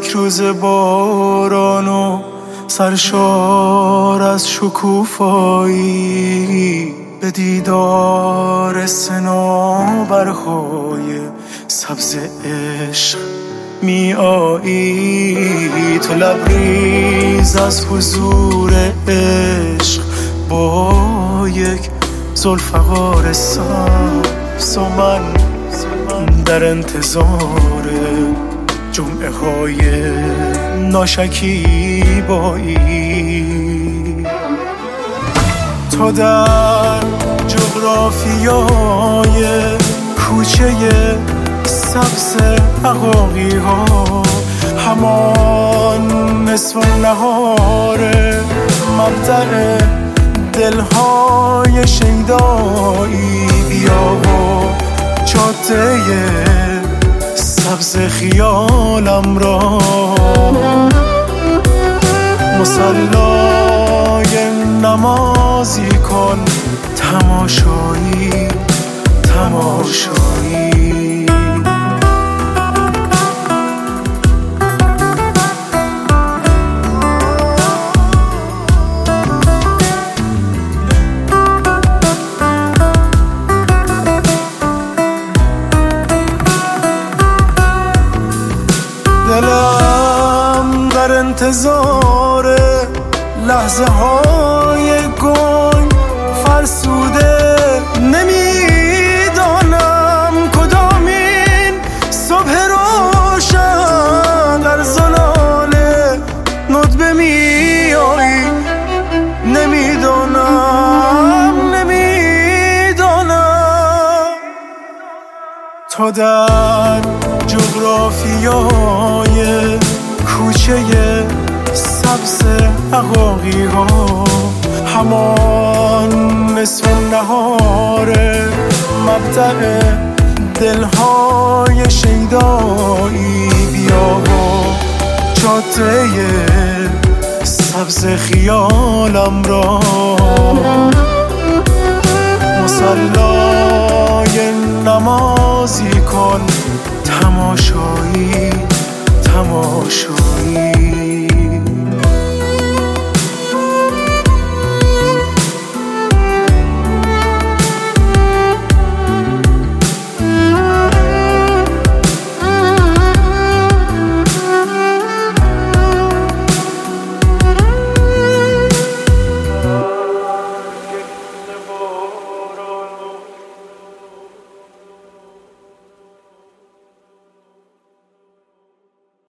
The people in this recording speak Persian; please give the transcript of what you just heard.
یک روز باران و سرشار از شکوفایی به دیدار صنوبرهای سبز عشق می آیی. تو لبریز از حضور عشق با یک ذوالفقار سبز و من در انتظار جمعه های ناشکیبایی. تو در جغرافیای کوچه سبز عقاقی ها همان نصف نهار مبدأ دلهای شیدایی. بیا و جاده سبز خیالم را مصلای نمازی کن. تماشایی تماشایی. دلم در انتظار لحظه های گنگ فرسوده. نمیدانم کدامین صبح روشن در زلال ندبه می آیی. نمیدانم تو در جغرافیای کوچه سبز عقاقی ها همان نصف نهار مبدأ دلهای شیدایی. بیا و جاده سبز خیالم را مصلای نمازی کن. تماشایی تماشایی.